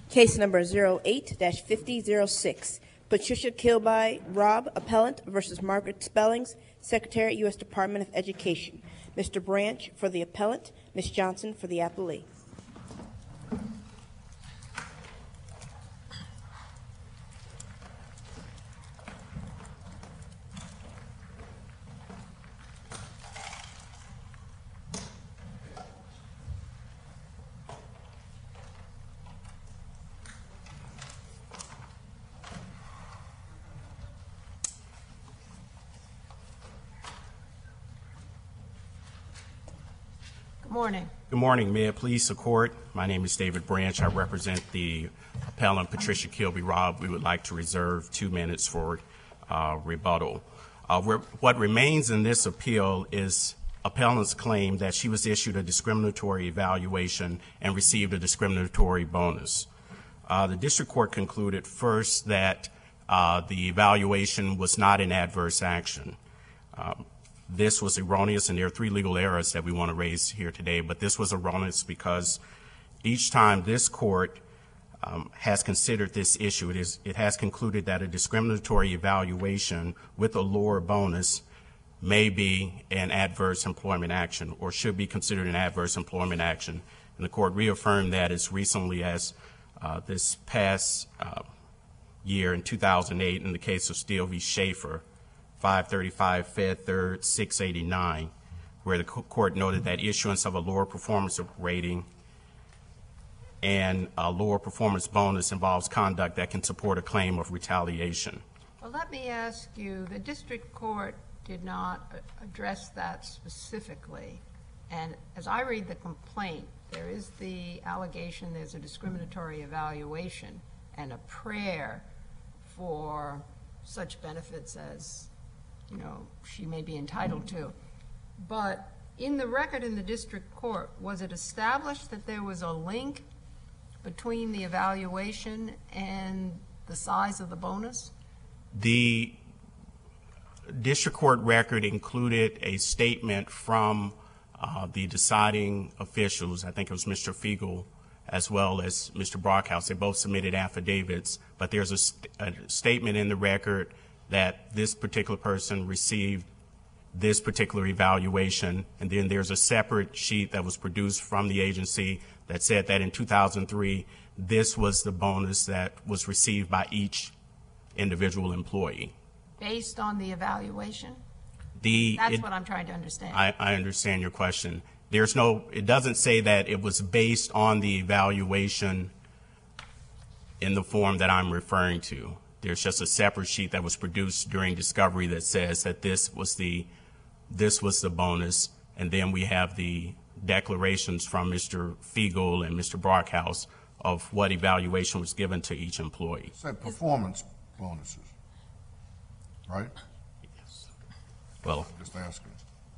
Case number 08-5006. Patricia Kilby Robb, appellant, versus Margaret Spellings, Secretary, U.S. Department of Education. Mr. Branch for the appellant, Ms. Johnson for the appellee. Good morning. Good morning. May it please the court. My name is David Branch. I represent the appellant Patricia Kilby Robb. We would like to reserve 2 minutes for rebuttal. What remains in this appeal is appellant's claim that she was issued a discriminatory evaluation and received a discriminatory bonus. The district court concluded first that the evaluation was not an adverse action. This was erroneous, and there are 3 legal errors that we want to raise here today, but this was erroneous because each time this court has considered this issue, it has concluded that a discriminatory evaluation with a lower bonus may be an adverse employment action or should be considered an adverse employment action. And the court reaffirmed that as recently as this past year in 2008 in the case of Steele v. Schaefer, 535 Fed 3rd 689, where the court noted that issuance of a lower performance rating and a lower performance bonus involves conduct that can support a claim of retaliation. Well, let me ask you, the district court did not address that specifically. And as I read the complaint, there is the allegation there's a discriminatory evaluation and a prayer for such benefits as she may be entitled to. But in the record in the district court, was it established that there was a link between the evaluation and the size of the bonus? The district court record included a statement from the deciding officials. I think it was Mr. Fiegel as well as Mr. Brockhouse. They both submitted affidavits, but there's a statement in the record that this particular person received this particular evaluation, and then there's a separate sheet that was produced from the agency that said that in 2003, this was the bonus that was received by each individual employee. Based on the evaluation? That's what I'm trying to understand. I understand your question. It doesn't say that it was based on the evaluation in the form that I'm referring to. There's just a separate sheet that was produced during discovery that says that this was the bonus, and then we have the declarations from Mr. Fiegel and Mr. Brockhouse of what evaluation was given to each employee. It said performance bonuses, right? Yes. Well, just asking.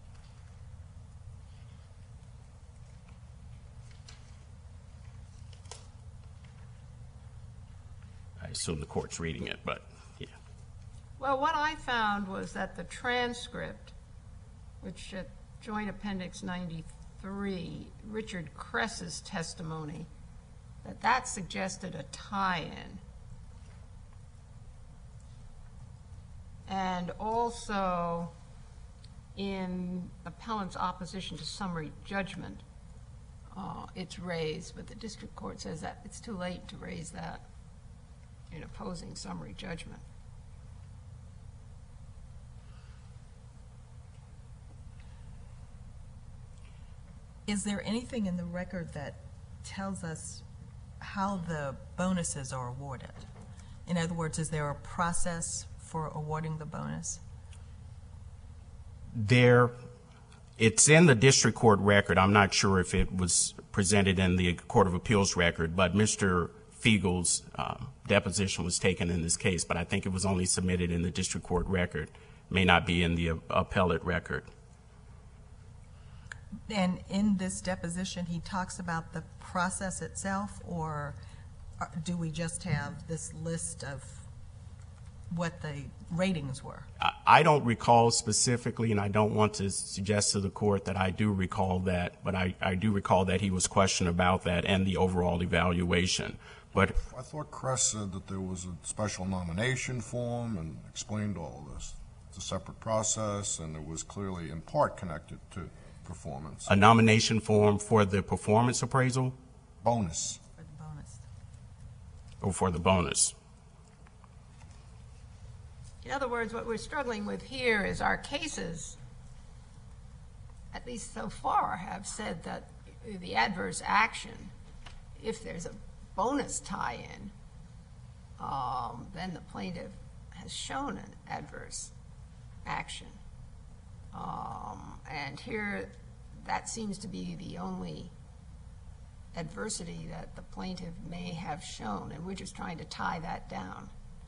I assume the court's reading it, but yeah. Well, what I found was that the transcript, which at Joint Appendix 93, Richard Kress's testimony, that suggested a tie-in. And also in appellant's opposition to summary judgment, it's raised, but the district court says that it's too late to raise that in opposing summary judgment. Is there anything in the record that tells us how the bonuses are awarded? In other words, is there a process for awarding the bonus? It's in the district court record. I'm not sure if it was presented in the Court of Appeals record, but Mr. Fiegel's deposition was taken in this case, but I think it was only submitted in the district court record. It may not be in the appellate record. And in this deposition, he talks about the process itself, or do we just have this list of what the ratings were? I don't recall specifically, and I don't want to suggest to the court that I do recall that, but I do recall that he was questioned about that and the overall evaluation. But I thought Kress said that there was a special nomination form and explained all of this. It's a separate process, and it was clearly in part connected to performance. a nomination form for the performance appraisal Bonus. For the bonus. or for the bonus? In other words, what we're struggling with here is our cases, at least so far, have said that the adverse action, if there's a bonus tie-in, then the plaintiff has shown an adverse action. And here, that seems to be the only adversity that the plaintiff may have shown, and we're just trying to tie that down.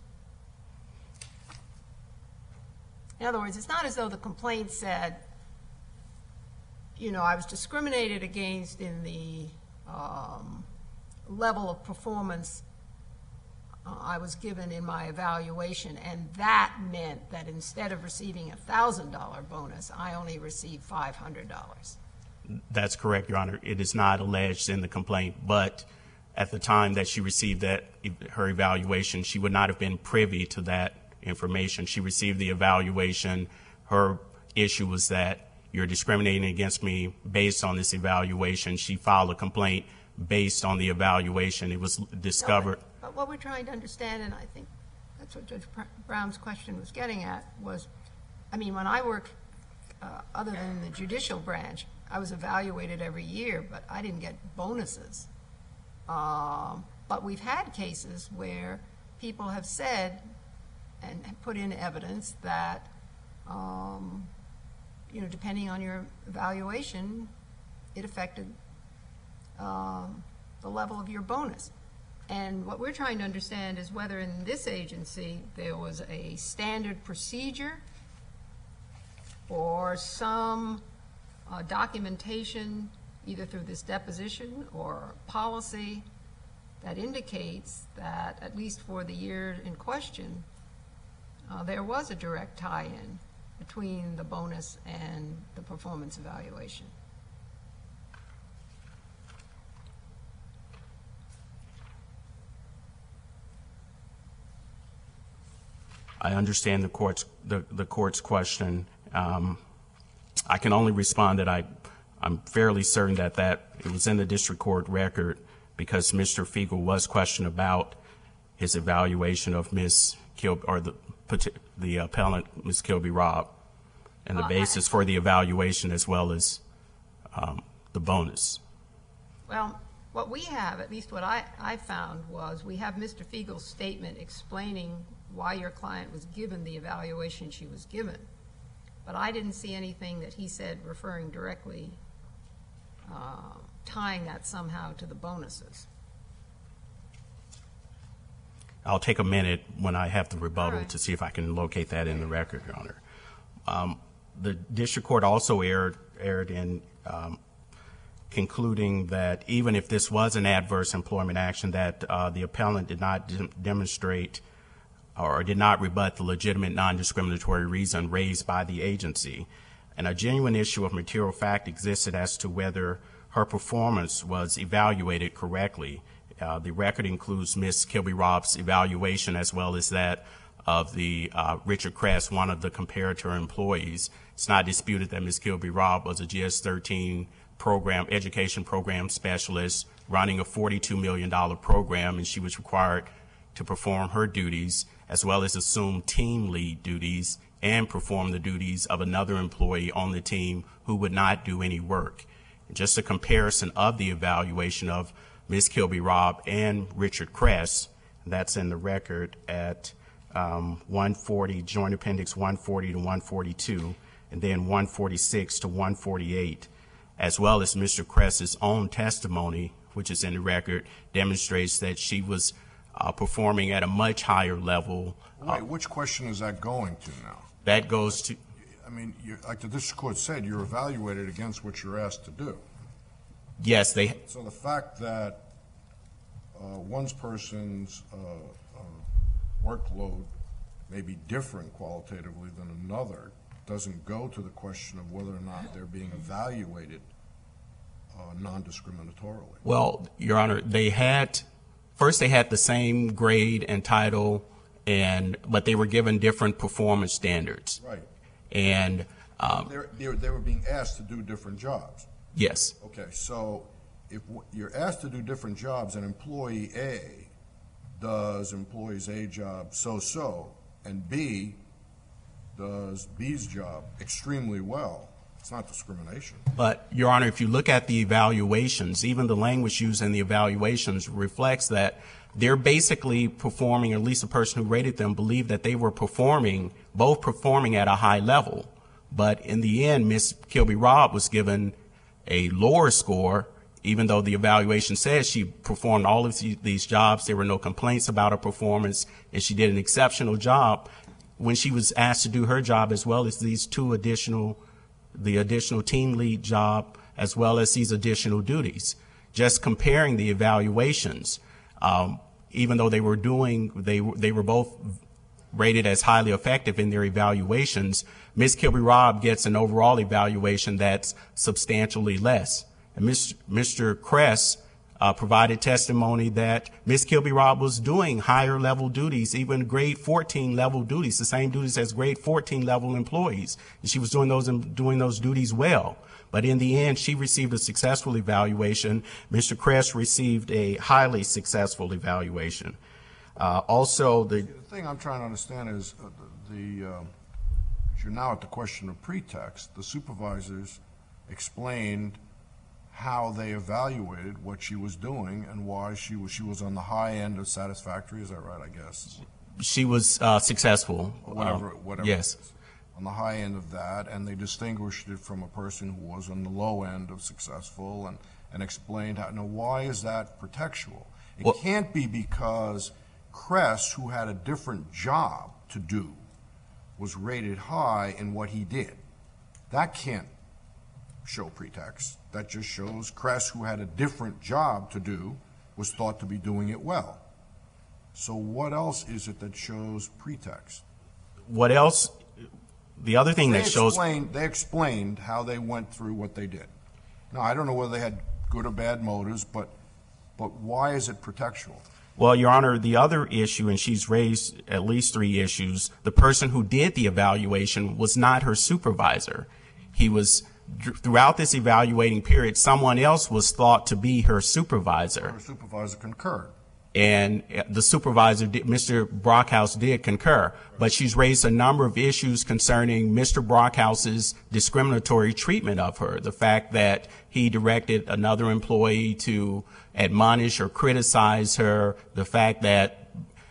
In other words, it's not as though the complaint said, you know, I was discriminated against in the level of performance I was given in my evaluation, and that meant that instead of receiving a $1,000 bonus, I only received $500. That's correct, Your Honor. It is not alleged in the complaint, but at the time that she received her evaluation, she would not have been privy to that information. She received the evaluation. Her issue was that you're discriminating against me based on this evaluation. She filed a complaint based on the evaluation. It was discovered. But what we're trying to understand, and I think that's what Judge Brown's question was getting at, was, I mean, when I worked, other than the judicial branch, I was evaluated every year, but I didn't get bonuses. But we've had cases where people have said and put in evidence that, you know, depending on your evaluation, it affected the level of your bonus. And what we're trying to understand is whether in this agency there was a standard procedure or some documentation, either through this deposition or policy, that indicates that, at least for the year in question, there was a direct tie-in between the bonus and the performance evaluation. I understand the court's question. I can only respond that I'm fairly certain that it was in the district court record because Mr. Fiegel was questioned about his evaluation of Ms. Kilby, or the appellant, Ms. Kilby-Robb, and the basis for the evaluation as well as the bonus. Well, what we have, at least what I found, was we have Mr. Fiegel's statement explaining why your client was given the evaluation she was given. But I didn't see anything that he said referring directly, tying that somehow to the bonuses. I'll take a minute when I have the rebuttal right. to see if I can locate that in the record, Your Honor. The district court also erred in concluding that even if this was an adverse employment action, that the appellant did not demonstrate or did not rebut the legitimate non-discriminatory reason raised by the agency. And a genuine issue of material fact existed as to whether her performance was evaluated correctly. The record includes Ms. Kilby-Robb's evaluation as well as that of the Richard Kress, one of the comparator employees. It's not disputed that Ms. Kilby-Robb was a GS-13 education program specialist running a $42 million program, and she was required to perform her duties as well as assume team lead duties and perform the duties of another employee on the team who would not do any work. Just a comparison of the evaluation of Ms. Kilby-Robb and Richard Kress, that's in the record at 140, Joint Appendix 140 to 142, and then 146 to 148, as well as Mr. Kress's own testimony, which is in the record, demonstrates that she was performing at a much higher level. Wait, which question is that going to now? That goes to... I mean, like the district court said, you're evaluated against what you're asked to do. Yes, So the fact that one person's workload may be different qualitatively than another doesn't go to the question of whether or not they're being evaluated non-discriminatorily. Well, Your Honor, they had First, they had the same grade and title, but they were given different performance standards. Right. And They were being asked to do different jobs. yes, Okay, so if you're asked to do different jobs and employee A does employee's A job so-so, and B does B's job extremely well, it's not discrimination. but, Your Honor, if you look at the evaluations, even the language used in the evaluations reflects that they're basically performing, or at least the person who rated them believed that they were both performing at a high level. But in the end, Ms. Kilby-Robb was given a lower score, even though the evaluation says she performed all of these jobs. There were no complaints about her performance, and she did an exceptional job when she was asked to do her job, as well as the additional team lead job, as well as these additional duties. Just comparing the evaluations, even though they were both rated as highly effective in their evaluations, Ms. Kilby-Robb gets an overall evaluation that's substantially less. And Mr. Kress provided testimony that Ms. Kilby-Robb was doing higher level duties, even grade 14 level duties, the same duties as grade 14 level employees. And she was doing those duties well. But in the end, she received a successful evaluation. Mr. Kress received a highly successful evaluation. The thing I'm trying to understand is you're now at the question of pretext. The supervisors explained how they evaluated what she was doing and why she was on the high end of satisfactory. Is that right? I guess she was successful. Whatever. Yes. On the high end of that, and they distinguished it from a person who was on the low end of successful, and explained how. Now, why is that pretextual? It can't be because Kress, who had a different job to do, was rated high in what he did. That can't show pretext. That just shows Kress, who had a different job to do, was thought to be doing it well. So what else is it that shows pretext? What else? The other thing that shows... They explained how they went through what they did. Now, I don't know whether they had good or bad motives, but why is it pretextual? Well, Your Honor, the other issue, and she's raised at least 3 issues, the person who did the evaluation was not her supervisor. He was, throughout this evaluating period, someone else was thought to be her supervisor. Her supervisor concurred. And the supervisor, Mr. Brockhouse, did concur. But she's raised a number of issues concerning Mr. Brockhouse's discriminatory treatment of her. The fact that he directed another employee to admonish or criticize her. The fact that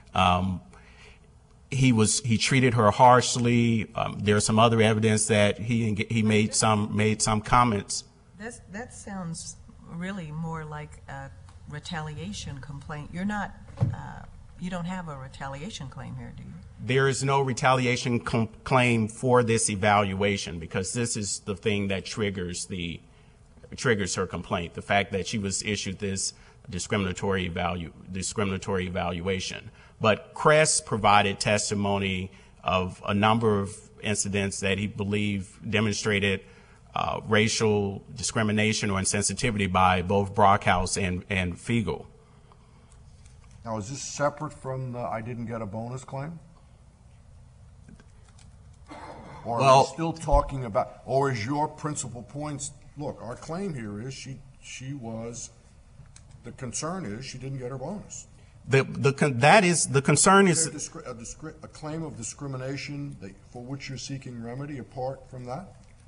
he treated her harshly. There's some other evidence that he made some comments. That sounds really more like a retaliation complaint. You don't have a retaliation claim here, do you? There is no retaliation claim for this evaluation, because this is the thing that triggers her complaint, the fact that she was issued this discriminatory evaluation. But Kress provided testimony of a number of incidents that he believed demonstrated racial discrimination or insensitivity by both Brockhouse and Fiegel. Now, is this separate from the I didn't get a bonus claim? Or are we still talking about, or is your principal points, look, our claim here is she was, the concern is she didn't get her bonus. The concern is a claim of discrimination for which you're seeking remedy apart from that?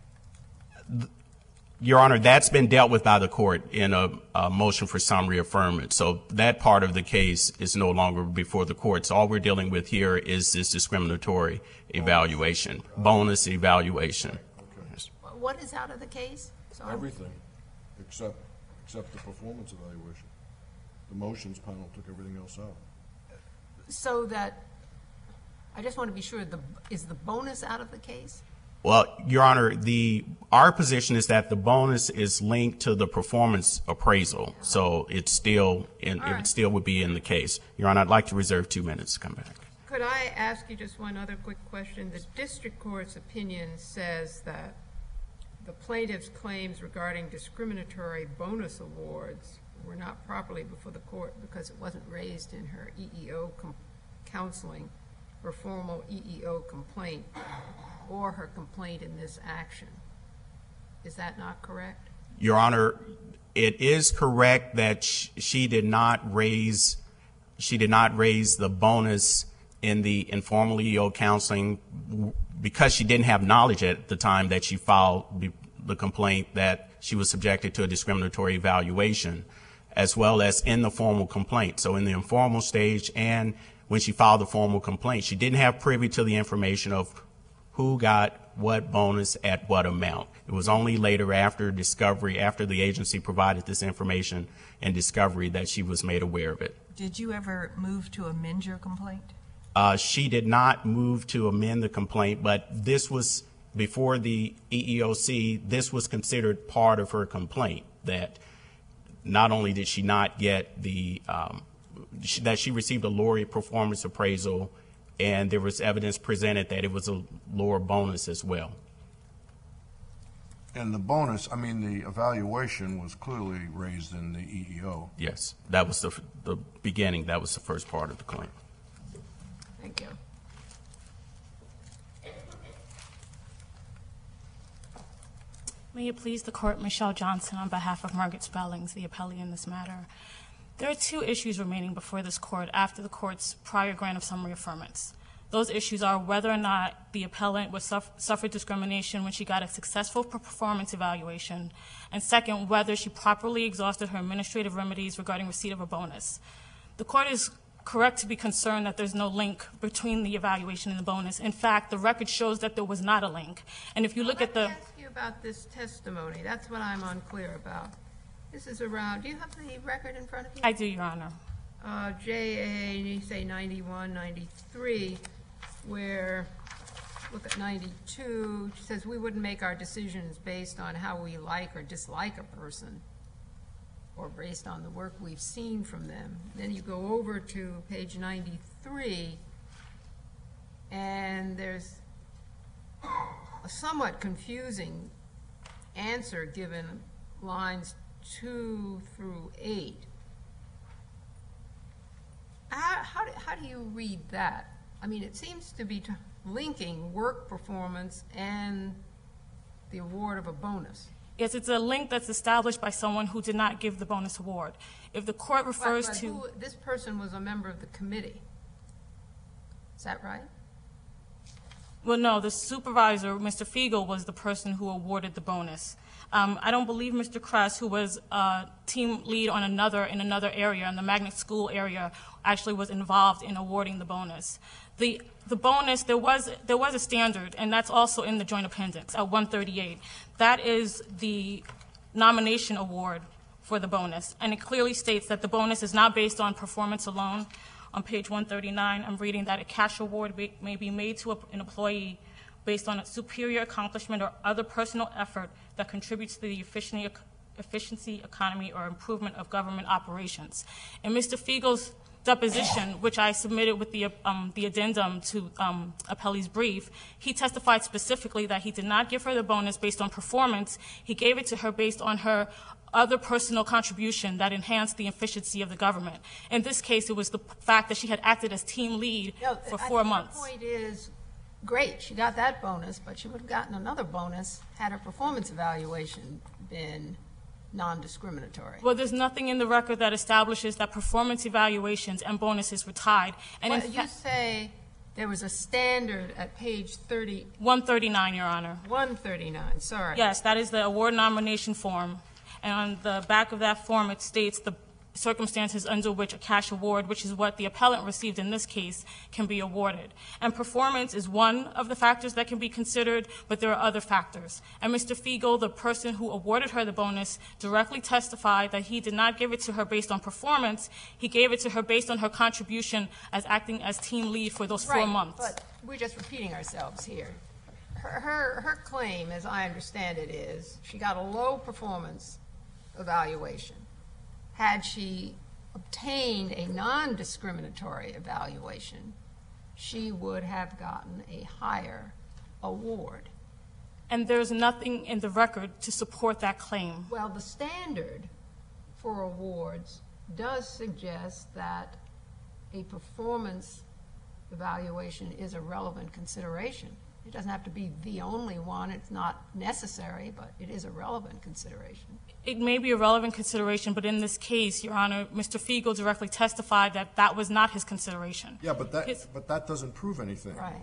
Your Honor, that's been dealt with by the court in a motion for summary affirmance. So that part of the case is no longer before the courts. All we're dealing with here is this discriminatory evaluation, bonus evaluation. Okay. Yes. What is out of the case? Sorry. Everything, except the performance evaluation. The motions panel took everything else out. So that, I just want to be sure, is the bonus out of the case? Well, Your Honor, our position is that the bonus is linked to the performance appraisal, so it still would be in the case. Your Honor, I'd like to reserve 2 minutes to come back. Could I ask you just one other quick question? The district court's opinion says that the plaintiff's claims regarding discriminatory bonus awards were not properly before the court because it wasn't raised in her EEO counseling, her formal EEO complaint, or her complaint in this action. Is that not correct? Your Honor, it is correct that she did not raise the bonus in the informal EEO counseling because she didn't have knowledge at the time that she filed the complaint that she was subjected to a discriminatory evaluation, as well as in the formal complaint. So in the informal stage and when she filed the formal complaint, she didn't have privy to the information of who got what bonus at what amount. It was only later after discovery, after the agency provided this information and discovery, that she was made aware of it. Did you ever move to amend your complaint? She did not move to amend the complaint, but this was before the EEOC. This was considered part of her complaint, that not only did she not get that she received a lower performance appraisal, and there was evidence presented that it was a lower bonus as well. And the bonus, I mean, the evaluation was clearly raised in the EEO. Yes, that was the beginning. That was the first part of the claim. Thank you. May it please the Court, Michelle Johnson on behalf of Margaret Spellings, the appellee in this matter. There are two issues remaining before this Court after the Court's prior grant of summary affirmance. Those issues are whether or not the appellant suffered discrimination when she got a successful performance evaluation, and second, whether she properly exhausted her administrative remedies regarding receipt of a bonus. The Court is correct to be concerned that there's no link between the evaluation and the bonus. In fact, the record shows that there was not a link. And if you look at the... Let me ask you about this testimony. That's what I'm unclear about. This is around, do you have the record in front of you? I do, Your Honor. JA, you say 91, 93, where, look at 92, she says, we wouldn't make our decisions based on how we like or dislike a person or based on the work we've seen from them. Then you go over to page 93, and there's a somewhat confusing answer given lines 2 through 8. How do you read that? I mean, it seems to be linking work performance and the award of a bonus. Yes, it's a link that's established by someone who did not give the bonus award. If the Court refers to... This person was a member of the committee. Is that right? Well, no, the supervisor, Mr. Fiegel, was the person who awarded the bonus. I don't believe Mr. Kress, who was team lead on in another area, in the magnet school area, actually was involved in awarding the bonus. The bonus, there was a standard, and that's also in the joint appendix at 138. That is the nomination award for the bonus, and it clearly states that the bonus is not based on performance alone. On page 139, I'm reading that a cash award may be made to an employee based on a superior accomplishment or other personal effort that contributes to the efficiency, economy, or improvement of government operations. In Mr. Fiegel's deposition, which I submitted with the addendum to Appellee's brief, he testified specifically that he did not give her the bonus based on performance. He gave it to her based on her other personal contribution that enhanced the efficiency of the government. In this case, it was the fact that she had acted as team lead for 4 months. The point is, great, she got that bonus, but she would have gotten another bonus had her performance evaluation been non-discriminatory. Well, there's nothing in the record that establishes that performance evaluations and bonuses were tied. And well, you say there was a standard at page 139, Your Honor. 139, sorry. Yes, that is the award nomination form. And on the back of that form, it states the circumstances under which a cash award, which is what the appellant received in this case, can be awarded. And performance is one of the factors that can be considered, but there are other factors. And Mr. Fiegel, the person who awarded her the bonus, directly testified that he did not give it to her based on performance. He gave it to her based on her contribution as acting as team lead for those 4 months. But we're just repeating ourselves here. Her claim, as I understand it, is she got a low performance evaluation. Had she obtained a non-discriminatory evaluation, she would have gotten a higher award. And there's nothing in the record to support that claim. Well, the standard for awards does suggest that a performance evaluation is a relevant consideration. It doesn't have to be the only one. It's not necessary, but it is a relevant consideration. It may be a relevant consideration, but in this case, Your Honor, Mr. Fiegel directly testified that that was not his consideration. Yeah, but that doesn't prove anything. Right.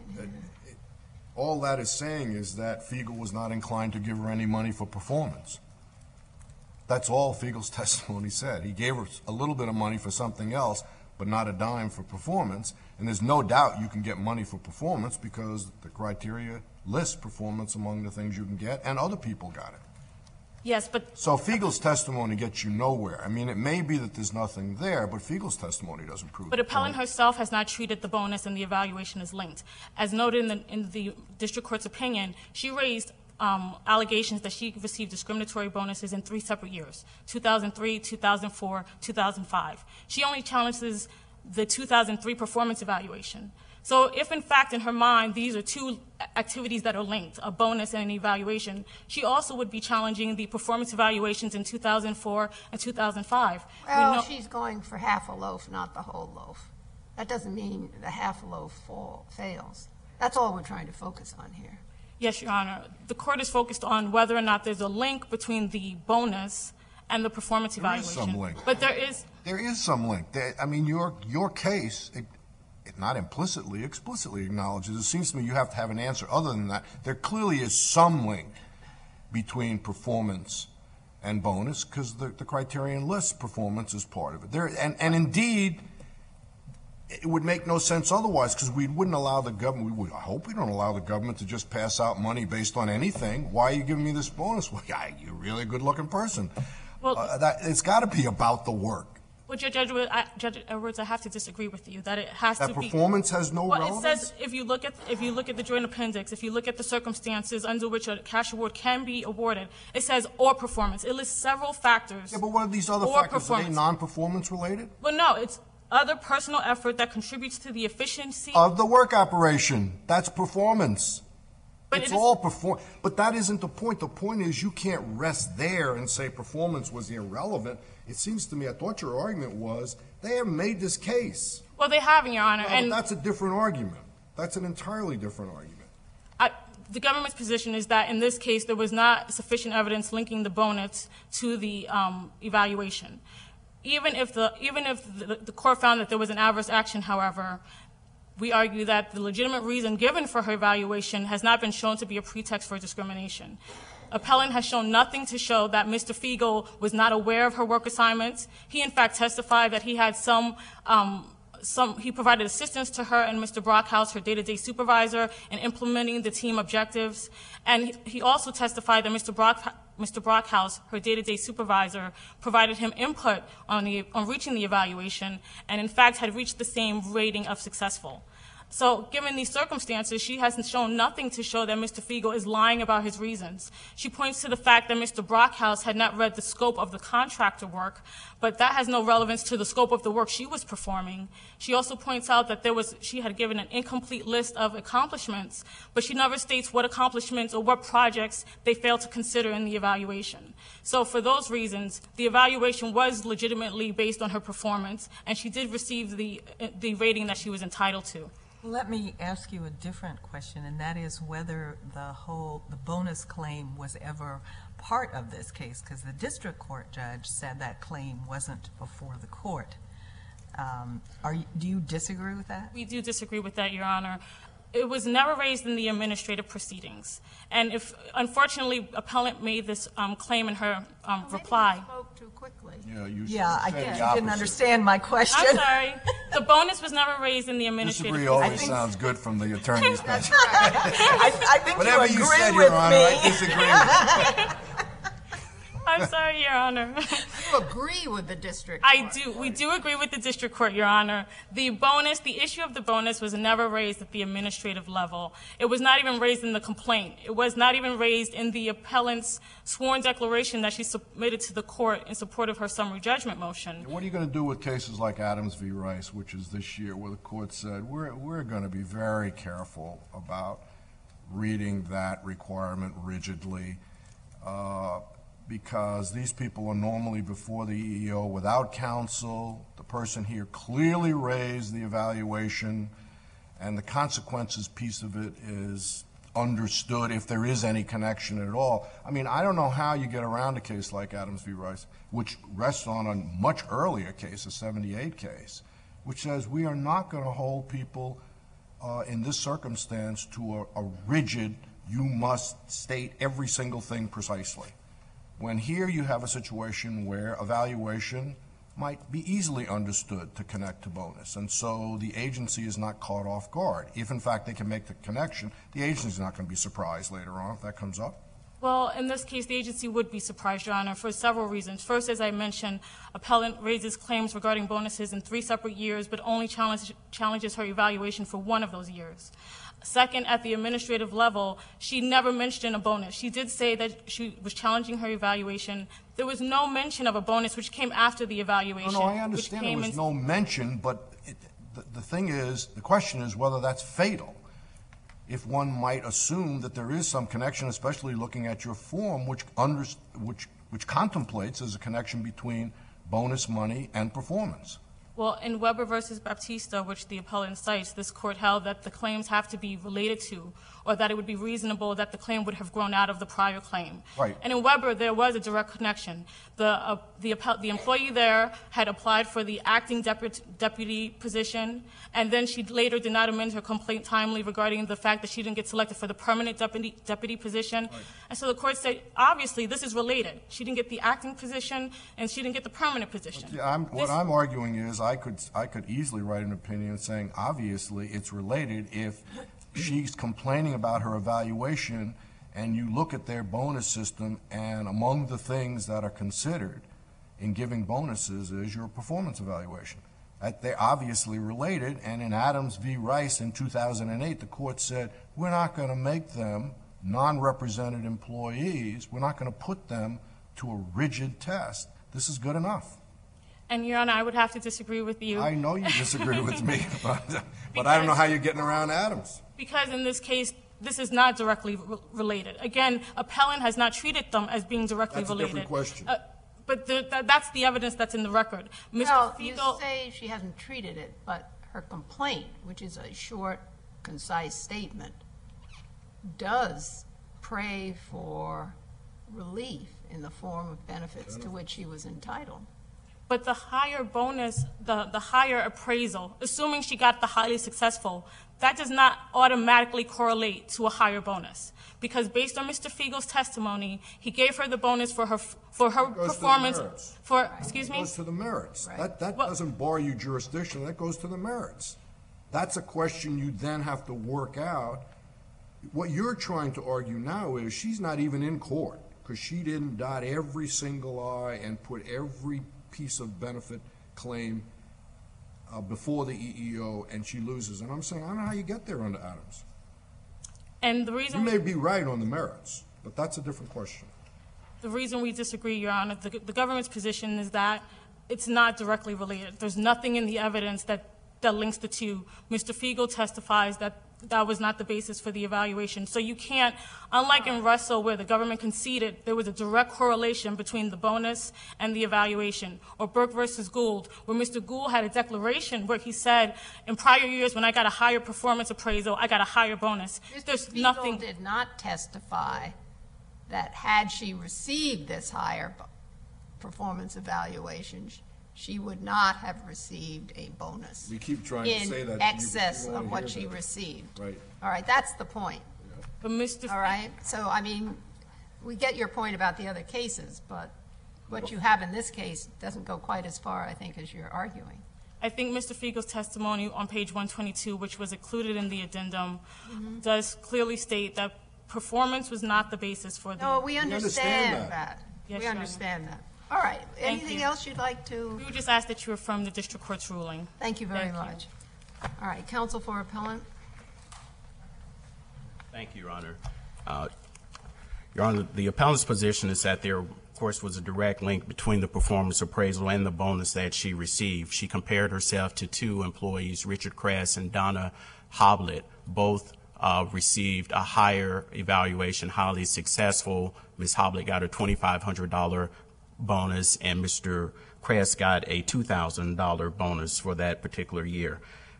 All that is saying is that Fiegel was not inclined to give her any money for performance. That's all Fiegel's testimony said. He gave her a little bit of money for something else, but not a dime for performance. And there's no doubt you can get money for performance because the criteria lists performance among the things you can get, and other people got it. Yes, but So Fiegel's testimony gets you nowhere. I mean, it may be that there's nothing there, but Fiegel's testimony doesn't prove it. But appellant herself has not treated the bonus and the evaluation as linked. As noted in the district court's opinion, she raised allegations that she received discriminatory bonuses in 3 separate years, 2003, 2004, 2005. She only challenges the 2003 performance evaluation. So if, in fact, in her mind, these are 2 activities that are linked, a bonus and an evaluation, she also would be challenging the performance evaluations in 2004 and 2005. Well, she's going for half a loaf, not the whole loaf. That doesn't mean the half a loaf fails. That's all we're trying to focus on here. Yes, Your Honor. The court is focused on whether or not there's a link between the bonus and the performance There is evaluation. some link. But there is. There is some link. I mean, your case, it not implicitly, explicitly acknowledges. It seems to me you have to have an answer other than that. There clearly is some link between performance and bonus because the criterion lists performance as part of it. And indeed, it would make no sense otherwise because we wouldn't allow the government, I hope we don't allow the government to just pass out money based on anything. Why are you giving me this bonus? Well, you're really a good-looking person. Well, it's got to be about the work. Well, Judge Edwards, I have to disagree with you that it has That to be. performance has no relevance? Well, it says if you look at the joint appendix, if you look at the circumstances under which a cash award can be awarded, it says or performance. It lists several factors. Yeah, but what are these other or factors? Are they performance. non-performance related? Well, no, it's other personal effort that contributes to the efficiency. Of the work operation. That's performance. But It's it is- all but that isn't the point. The point is you can't rest there and say performance was irrelevant. It seems to me, I thought your argument was they haven't made this case. Well, they haven't, Your Honor. Well, and that's a different argument. That's an entirely different argument. The government's position is that in this case there was not sufficient evidence linking the bonus to the evaluation. Even if the court found that there was an adverse action, however, we argue that the legitimate reason given for her evaluation has not been shown to be a pretext for discrimination. Appellant has shown nothing to show that Mr. Fiegel was not aware of her work assignments. He, in fact, testified that he had he provided assistance to her and Mr. Brockhouse, her day-to-day supervisor, in implementing the team objectives. And he also testified that Mr. Brockhouse, her day-to-day supervisor, provided him input on reaching the evaluation and, in fact, had reached the same rating of successful. So given these circumstances, she hasn't shown nothing to show that Mr. Fiegel is lying about his reasons. She points to the fact that Mr. Brockhouse had not read the scope of the contractor work, but that has no relevance to the scope of the work she was performing. She also points out that she had given an incomplete list of accomplishments, but she never states what accomplishments or what projects they failed to consider in the evaluation. So for those reasons, the evaluation was legitimately based on her performance, and she did receive the rating that she was entitled to. Let me ask you a different question, and that is whether the bonus claim was ever part of this case, because the district court judge said that claim wasn't before the court. Do you disagree with that? We do disagree with that, Your Honor. It was never raised in the administrative proceedings. And unfortunately, appellant made this claim in her reply. Maybe you spoke too quickly. Yeah, I said think the you didn't opposite. understand my question. I'm sorry. The bonus was never raised in the administrative Disagree proceedings. always sounds good from the attorney's bench. I think Whatever you you agree said, with Your Honor, me. I disagree with. I'm sorry, Your Honor. You agree with the district I court. do. We do agree with the district court, Your Honor. The issue of the bonus was never raised at the administrative level. It was not even raised in the complaint. It was not even raised in the appellant's sworn declaration that she submitted to the court in support of her summary judgment motion. What are you going to do with cases like Adams v. Rice, which is this year, where the court said, we're going to be very careful about reading that requirement rigidly. because these people are normally before the EEO without counsel. The person here clearly raised the evaluation, and the consequences piece of it is understood if there is any connection at all. I mean, I don't know how you get around a case like Adams v. Rice, which rests on a much earlier case, a 78 case, which says we are not going to hold people in this circumstance to a rigid, you must state every single thing precisely. When here you have a situation where evaluation might be easily understood to connect to bonus, and so the agency is not caught off guard. If, in fact, they can make the connection, the agency is not going to be surprised later on if that comes up. Well, in this case, the agency would be surprised, Your Honor, for several reasons. First, as I mentioned, appellant raises claims regarding bonuses in 3 separate years, but only challenges her evaluation for 1 of those years. Second, at the administrative level, she never mentioned a bonus. She did say that she was challenging her evaluation. There was no mention of a bonus, which came after the evaluation. No, I understand there was no mention, but the thing is, the question is whether that's fatal. If one might assume that there is some connection, especially looking at your form, which contemplates as a connection between bonus money and performance. Well, in Weber versus Baptista, which the appellant cites, this court held that the claims have to be related to, or that it would be reasonable that the claim would have grown out of the prior claim. Right. And in Weber, there was a direct connection. The employee there had applied for the acting deputy position, and then she later did not amend her complaint timely regarding the fact that she didn't get selected for the permanent deputy position. Right. And so the court said, obviously, this is related. She didn't get the acting position, and she didn't get the permanent position. What I'm arguing is I could easily write an opinion saying, obviously, it's related if she's complaining about her evaluation, and you look at their bonus system, and among the things that are considered in giving bonuses is your performance evaluation. They're obviously related, and in Adams v. Rice in 2008, the court said, we're not going to make them non-represented employees. We're not going to put them to a rigid test. This is good enough. And, Your Honor, I would have to disagree with you. I know you disagree with me, but I don't know how you're getting around Adams. Because in this case, this is not directly related. Again, appellant has not treated them as being directly related. That's a different question. But that's the evidence that's in the record. Well, you say she hasn't treated it, but her complaint, which is a short, concise statement, does pray for relief in the form of benefits to which she was entitled. But the higher bonus, the higher appraisal, assuming she got the highly successful, that does not automatically correlate to a higher bonus. Because based on Mr. Fiegel's testimony, he gave her the bonus for her performance. Excuse me? It goes to the merits. Right. That doesn't bar you jurisdiction. That goes to the merits. That's a question you then have to work out. What you're trying to argue now is she's not even in court because she didn't dot every single I and put every piece of benefit claim before the EEO, and she loses. And I'm saying, I don't know how you get there under Adams. And the reason you may be right on the merits, but that's a different question. The reason we disagree, Your Honor, the government's position is that it's not directly related. There's nothing in the evidence that links the two. Mr. Fiegel testifies that that was not the basis for the evaluation. So you can't, unlike in Russell where the government conceded there was a direct correlation between the bonus and the evaluation, or Burke versus Gould, where Mr. Gould had a declaration where he said, in prior years when I got a higher performance appraisal, I got a higher bonus. Mr. Fiegel did not testify that had she received this higher performance evaluation, she would not have received a bonus. We keep trying to say that in excess of what she received. Right. All right, that's the point. Yeah. But all right, so I mean, we get your point about the other cases, but what you have in this case doesn't go quite as far, I think, as you're arguing. I think Mr. Fiegel's testimony on page 122, which was included in the addendum, does clearly state that performance was not the basis for the... No, we understand that. Yes, we understand that. All right. Anything else you'd like to? We would just ask that you affirm the district court's ruling. Thank you very much. All right. Counsel for appellant. Thank you, Your Honor. Your Honor, the appellant's position is that there, of course, was a direct link between the performance appraisal and the bonus that she received. She compared herself to 2 employees, Richard Kress and Donna Hoblet, both received a higher evaluation, highly successful. Ms. Hoblit got a $2,500 bonus, and Mr. Kress got a $2,000 bonus for that particular year.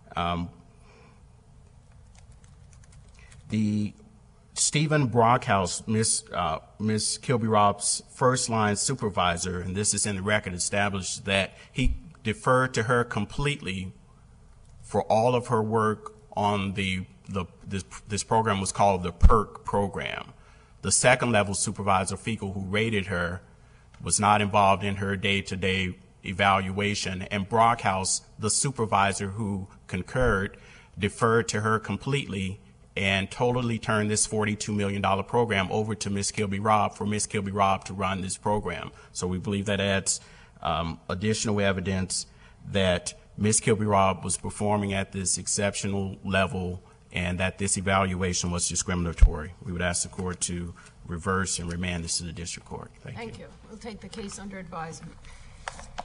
The Stephen Brockhouse, Ms. Kilby-Robb's first-line supervisor, and this is in the record, established that he deferred to her completely for all of her work on this program was called the PERK program. The second-level supervisor, Fiegel, who rated her, was not involved in her day-to-day evaluation, and Brockhouse, the supervisor who concurred, deferred to her completely and totally turned this $42 million program over to Ms. Kilby-Robb for Ms. Kilby-Robb to run this program. So we believe that adds additional evidence that Ms. Kilby-Robb was performing at this exceptional level and that this evaluation was discriminatory. We would ask the court to reverse and remand this to the district court. Thank you. Thank you. We'll take the case under advisement.